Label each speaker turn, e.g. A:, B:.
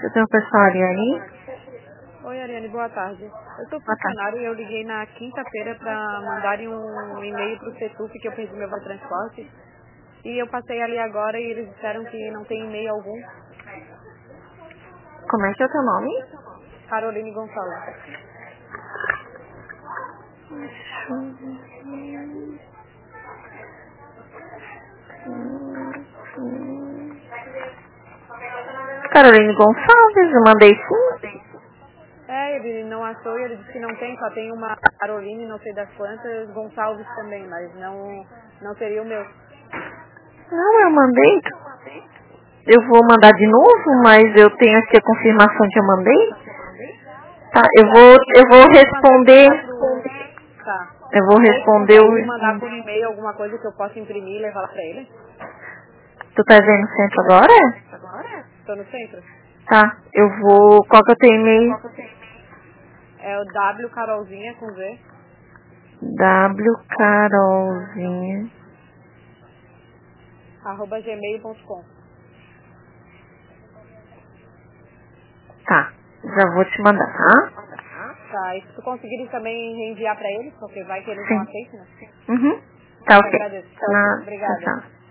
A: Eu tenho pessoal, Ariane.
B: Oi, Ariane, boa tarde. Eu sou
A: Boa tarde.
B: funcionário e eu liguei na quinta-feira para mandarem um e-mail para o CETUP que eu perdi meu transporte. E eu passei ali agora e eles disseram que não tem e-mail algum.
A: Como é que é o teu nome?
B: Caroline Gonçalves.
A: Caroline Gonçalves, eu mandei sim.
B: Ele não achou e ele disse que não tem, só tem uma Caroline, não sei das quantas, Gonçalves também, mas não seria o meu.
A: Não, eu mandei. Eu vou mandar de novo, mas eu tenho aqui a confirmação que eu mandei. Tá, eu vou responder.
B: Tá.
A: Eu vou responder
B: Consegue mandar
A: o.
B: por e-mail alguma coisa que eu possa imprimir e levar lá pra ele?
A: Tu tá vendo no centro agora?
B: Tô no centro.
A: Tá, eu vou. Qual que eu tenho e-mail?
B: É o W Carolzinha com Z,
A: Carolzinha.
B: @gmail.com.
A: Tá, já vou te mandar, tá?
B: Tá, e se tu conseguires também reenviar pra ele, porque vai que eles não
A: Sim.
B: aceitam, né?
A: Uhum. Tá
B: Te
A: ok.
B: agradeço.
A: Tchau,
B: Obrigada.
A: tchau.